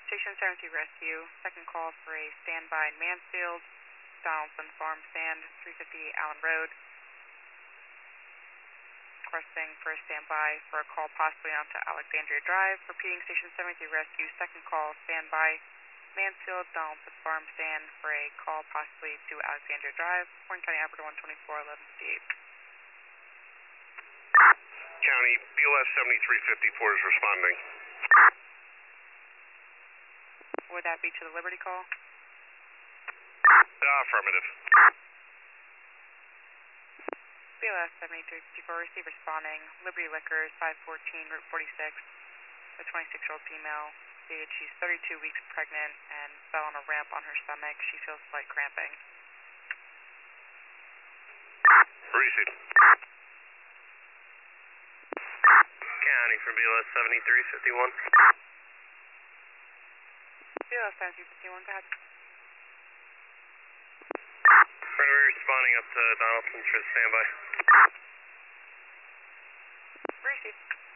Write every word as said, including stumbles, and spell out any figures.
Station seventy Rescue, second call for a standby in Mansfield, Donaldson Farm Stand, three fifty Allen Road. Requesting for a standby for a call possibly onto Alexandria Drive. Repeating Station seventy Rescue, second call, standby, Mansfield, Donaldson Farm Stand for a call possibly to Alexandria Drive. Warren County Operator one twenty-four, eleven fifty-eight. County, B L S seventy-three fifty-four is responding. Would that be to the Liberty call? Uh, affirmative. B L S seventy-three fifty-four, receive responding. Liberty Liquors, five fourteen, Route forty-six. A twenty-six-year-old female. Stated she's thirty-two weeks pregnant and fell on a ramp on her stomach. She feels slight cramping. Receive. County from B L S seventy-three fifty-one. B L S seventy-three fifty-one, go ahead. We're responding up to Donaldson for standby. Receive.